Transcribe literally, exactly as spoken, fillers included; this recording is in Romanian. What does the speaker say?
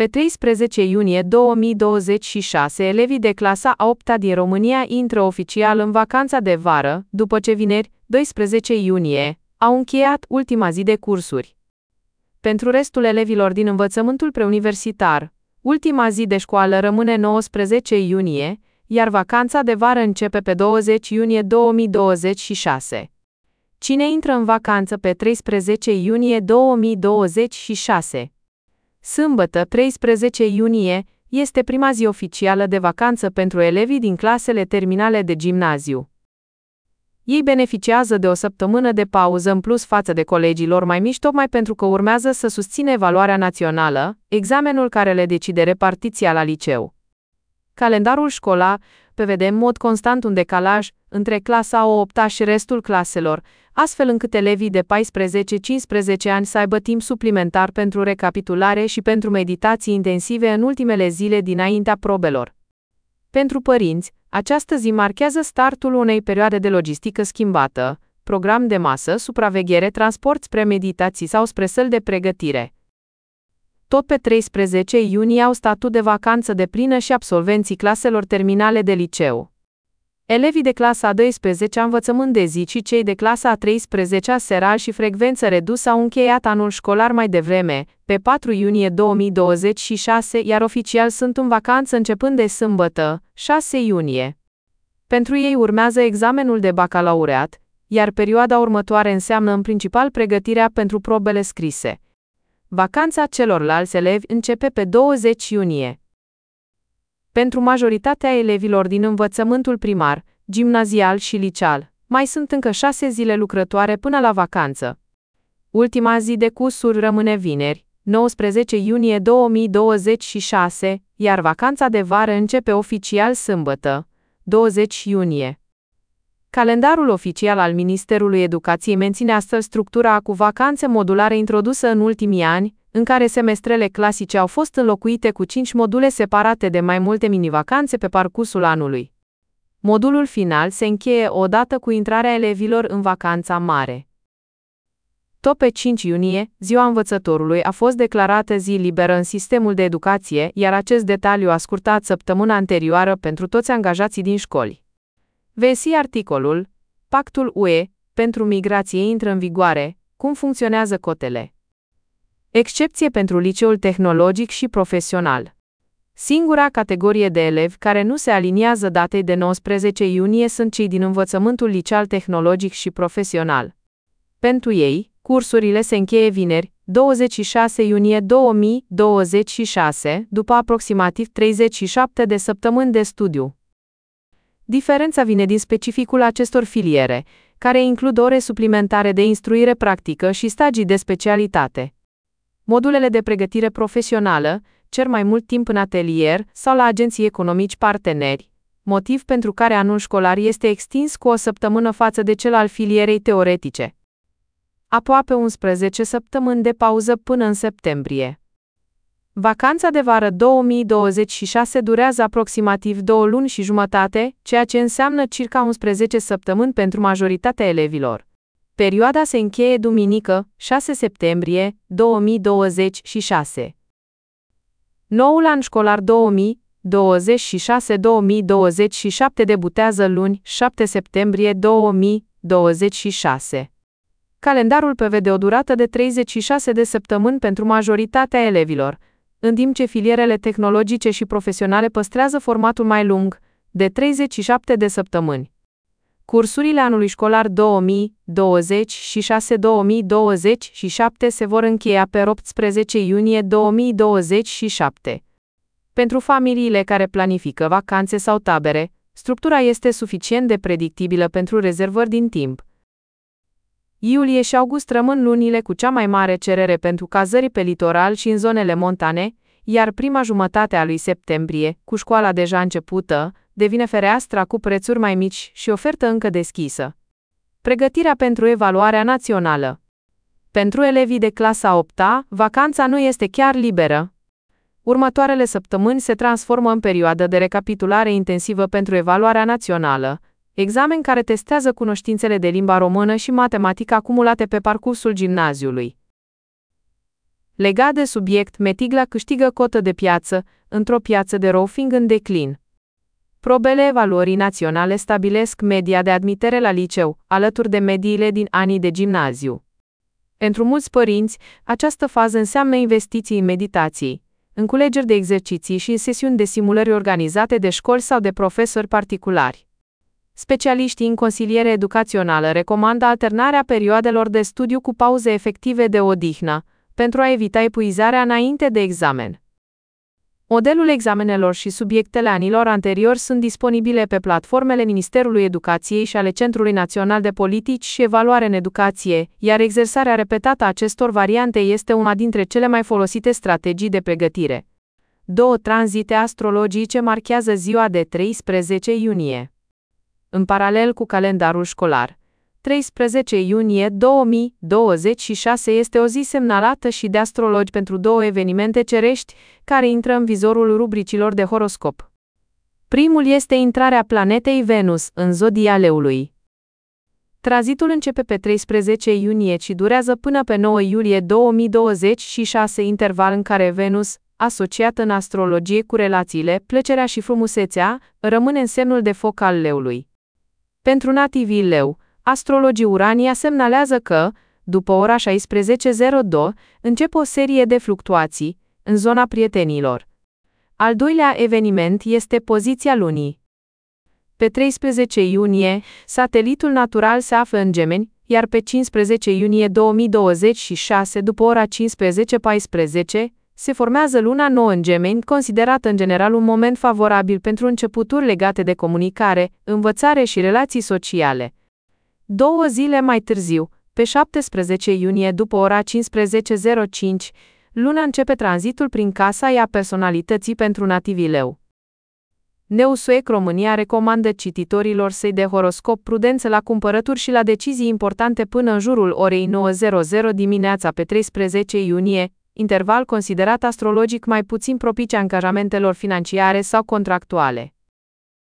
Pe treisprezece iunie două mii douăzeci și șase, elevii de clasa a opta din România intră oficial în vacanța de vară, după ce vineri, doisprezece iunie, au încheiat ultima zi de cursuri. Pentru restul elevilor din învățământul preuniversitar, ultima zi de școală rămâne nouăsprezece iunie, iar vacanța de vară începe pe douăzeci iunie două mii douăzeci și șase. Cine intră în vacanță pe treisprezece iunie două mii douăzeci și șase? Sâmbătă, treisprezece iunie, este prima zi oficială de vacanță pentru elevii din clasele terminale de gimnaziu. Ei beneficiază de o săptămână de pauză în plus față de colegii lor mai mici, tocmai pentru că urmează să susțină evaluarea națională, examenul care le decide repartiția la liceu. Calendarul școlar prevede în mod constant un decalaj între clasa a opta și restul claselor, astfel încât elevii de paisprezece-cincisprezece ani să aibă timp suplimentar pentru recapitulare și pentru meditații intensive în ultimele zile dinaintea probelor. Pentru părinți, această zi marchează startul unei perioade de logistică schimbată, program de masă, supraveghere, transport spre meditații sau spre săli de pregătire. Tot pe treisprezece iunie au statut de vacanță deplină și absolvenții claselor terminale de liceu. Elevii de clasa a douăsprezecea învățământ de zi și cei de clasa a treisprezecea seral și frecvență redusă au încheiat anul școlar mai devreme, pe patru iunie două mii douăzeci și șase, iar oficial sunt în vacanță începând de sâmbătă, șase iunie. Pentru ei urmează examenul de bacalaureat, iar perioada următoare înseamnă în principal pregătirea pentru probele scrise. Vacanța celorlalți elevi începe pe douăzeci iunie. Pentru majoritatea elevilor din învățământul primar, gimnazial și liceal, mai sunt încă șase zile lucrătoare până la vacanță. Ultima zi de cursuri rămâne vineri, nouăsprezece iunie două mii douăzeci și șase, iar vacanța de vară începe oficial sâmbătă, douăzeci iunie. Calendarul oficial al Ministerului Educației menține astfel structura cu vacanțe modulare introdusă în ultimii ani, în care semestrele clasice au fost înlocuite cu cinci module separate de mai multe mini-vacanțe pe parcursul anului. Modulul final se încheie odată cu intrarea elevilor în vacanța mare. Tot pe cinci iunie, Ziua Învățătorului a fost declarată zi liberă în sistemul de educație, iar acest detaliu a scurtat săptămâna anterioară pentru toți angajații din școli. Vezi articolul Pactul U E pentru migrație intră în vigoare, cum funcționează cotele. Excepție pentru liceul tehnologic și profesional. Singura categorie de elevi care nu se aliniază datei de nouăsprezece iunie sunt cei din învățământul liceal tehnologic și profesional. Pentru ei, cursurile se încheie vineri, douăzeci și șase iunie două mii douăzeci și șase, după aproximativ treizeci și șapte de săptămâni de studiu. Diferența vine din specificul acestor filiere, care includ ore suplimentare de instruire practică și stagii de specialitate. Modulele de pregătire profesională cer mai mult timp în atelier sau la agenții economici parteneri, motiv pentru care anul școlar este extins cu o săptămână față de cel al filierei teoretice. Aproape unsprezece săptămâni de pauză până în septembrie. Vacanța de vară două mii douăzeci și șase durează aproximativ două luni și jumătate, ceea ce înseamnă circa unsprezece săptămâni pentru majoritatea elevilor. Perioada se încheie duminică, șase septembrie două mii douăzeci și șase. Noul an școlar două mii douăzeci și șase două mii douăzeci și șapte debutează luni, șapte septembrie două mii douăzeci și șase. Calendarul prevede o durată de treizeci și șase de săptămâni pentru majoritatea elevilor, în timp ce filierele tehnologice și profesionale păstrează formatul mai lung, de treizeci și șapte de săptămâni. Cursurile anului școlar două mii douăzeci și șase două mii douăzeci și șapte se vor încheia pe optsprezece iunie două mii douăzeci și șapte. Pentru familiile care planifică vacanțe sau tabere, structura este suficient de predictibilă pentru rezervări din timp. Iulie și august rămân lunile cu cea mai mare cerere pentru cazări pe litoral și în zonele montane, iar prima jumătate a lui septembrie, cu școala deja începută, devine fereastra cu prețuri mai mici și ofertă încă deschisă. Pregătirea pentru evaluarea națională. Pentru elevii de clasa a opta, vacanța nu este chiar liberă. Următoarele săptămâni se transformă în perioadă de recapitulare intensivă pentru evaluarea națională, examen care testează cunoștințele de limba română și matematică acumulate pe parcursul gimnaziului. Legat de subiect, Metigla câștigă cotă de piață, într-o piață de roofing în declin. Probele evaluării naționale stabilesc media de admitere la liceu, alături de mediile din anii de gimnaziu. Pentru mulți părinți, această fază înseamnă investiții în meditații, în culegeri de exerciții și în sesiuni de simulări organizate de școli sau de profesori particulari. Specialiștii în consiliere educațională recomandă alternarea perioadelor de studiu cu pauze efective de odihnă, pentru a evita epuizarea înainte de examen. Modelul examenelor și subiectele anilor anteriori sunt disponibile pe platformele Ministerului Educației și ale Centrului Național de Politici și Evaluare în Educație, iar exersarea repetată a acestor variante este una dintre cele mai folosite strategii de pregătire. Două tranzite astrologice marchează ziua de treisprezece iunie. În paralel cu calendarul școlar, treisprezece iunie două mii douăzeci și șase este o zi semnalată și de astrologi pentru două evenimente cerești care intră în vizorul rubricilor de horoscop. Primul este intrarea planetei Venus în zodia Leului. Tranzitul începe pe treisprezece iunie și durează până pe nouă iulie două mii douăzeci și șase, interval în care Venus, asociat în astrologie cu relațiile, plăcerea și frumusețea, rămâne în semnul de foc al Leului. Pentru nativii Leu, astrologii Urania semnalează că, după ora șaisprezece zero doi, încep o serie de fluctuații în zona prietenilor. Al doilea eveniment este poziția lunii. Pe treisprezece iunie, satelitul natural se află în Gemeni, iar pe cincisprezece iunie două mii douăzeci și șase, după ora cincisprezece paisprezece, se formează luna nouă în Gemeni, considerată în general un moment favorabil pentru începuturi legate de comunicare, învățare și relații sociale. Două zile mai târziu, pe șaptesprezece iunie după ora cincisprezece zero cinci, luna începe tranzitul prin casa ei a personalității pentru nativii Leu. Neusuec România recomandă cititorilor săi de horoscop prudență la cumpărături și la decizii importante până în jurul orei nouă dimineața pe treisprezece iunie, interval considerat astrologic mai puțin propice angajamentelor financiare sau contractuale.